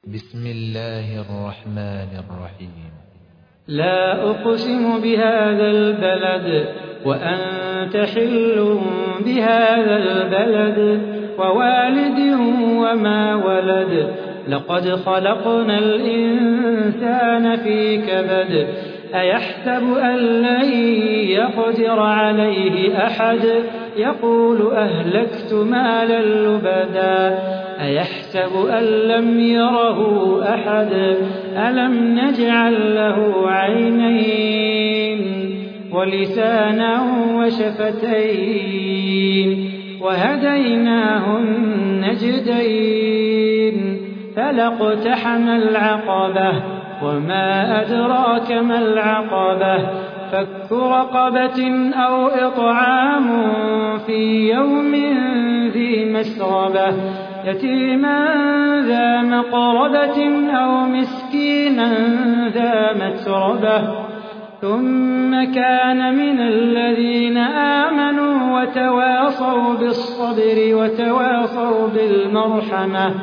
بسم الله الرحمن الرحيم. لا أقسم بهذا البلد وأنت حل بهذا البلد ووالد وما ولد لقد خلقنا الإنسان في كبد أيحسب أن لن يقدر عليه أحد يقول أهلكت مالا لبدا أيحسب أن لم يره أحد ألم نجعل له عينين ولسانا وشفتين وهديناه النجدين فلاقتحم العقبة وما أدراك ما العقبة فك رقبة أو إطعام في يوم ذي مسغبة يتيما ذا مقربة أو مسكينا ذا متربة ثم كان من الذين آمنوا وتواصوا بالصبر وتواصوا بالمرحمة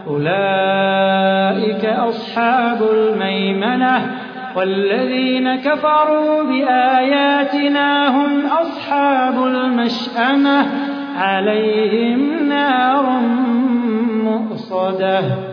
أولئك أصحاب الميمنة والذين كفروا بآياتنا هم أصحاب المشأمة عليهم نار مؤصدة.